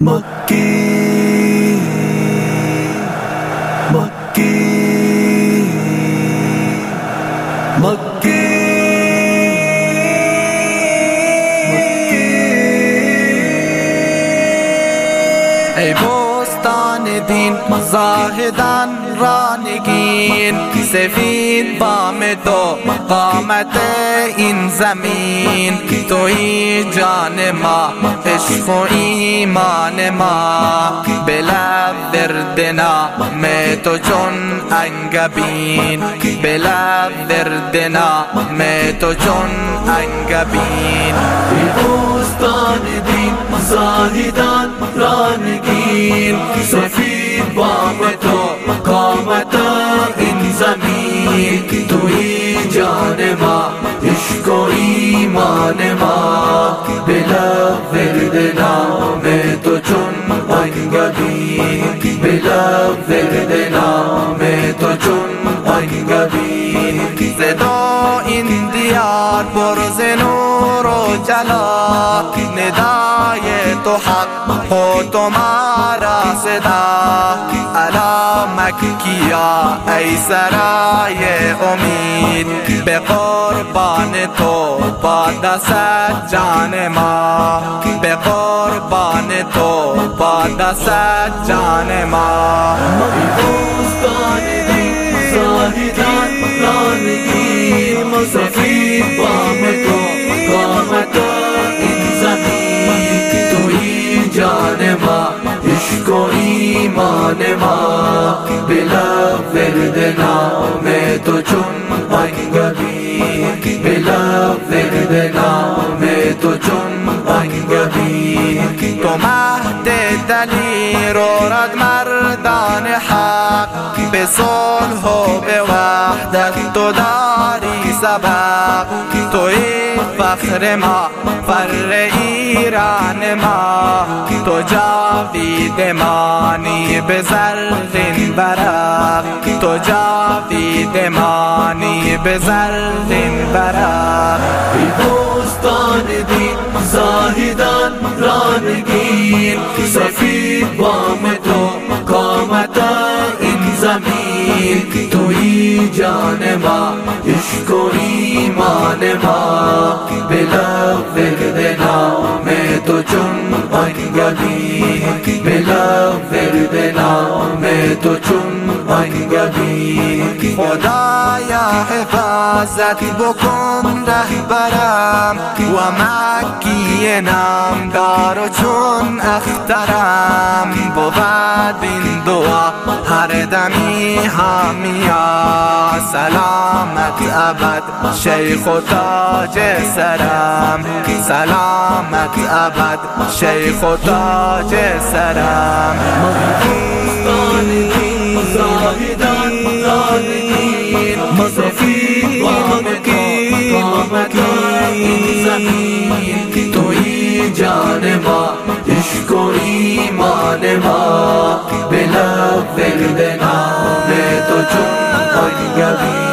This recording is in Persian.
مكي مكي مكي ای بستان دین زاهدان را نگین، سفید بام تو قامت این زمین. توی جان ما عشق و ایمان ما، به لب ورد نام تو چون انگبین، به لب ورد نام تو چون انگبین. ای بستان دین زاهدان را نگین، سفید بام تو قامت این زمین. توی جان ما عشق و ایمان ما، به لب ورد نام تو چون انگبین، به لب ورد نام تو چون انگبین. صدا این دیار پر ز نور و جلا، ندای تو حق و تمہارا صدا. الا مکیا ای سرای امید، به قربان تو با دست جان ما، به قربان تو با دست جان ما. بستان دین زاهدان را نگین، سفید بام تو قامت این زمین. توی جان ما عشق و ایمان ما، به لب ورد نام تو چون انگبین، به لب ورد نام تو چون انگبین. تو مهد دلیر و رد مردان حق، به صلح و به وحدت تو داری سبق. توی فخر ما فر ایران ما، تو جاوید مانی به زرین برق، تو جاوید مانی به زرین برق. ای بستان دین زاهدان را نگین، سفید بام تو قامت این زمین. توی جان ما عشق و ایمان ما، به لب ورد نام تو چون انگبین، به لب ورد نام تو چون انگبین. خدایا حفاظت بکن رهبرم، و مکی نامدار و چون اخترم. بود این دعا هر دمی حامیا، سلامت ابد شیخ و تاج سرم، سلامت ابد شیخ و تاج سرم. بستان دین زاهدان را نگین، سفید بام تو قامت این زمین. توی جان ما عشق و ایمان ما، به لب ورد نام تو چون انگبین.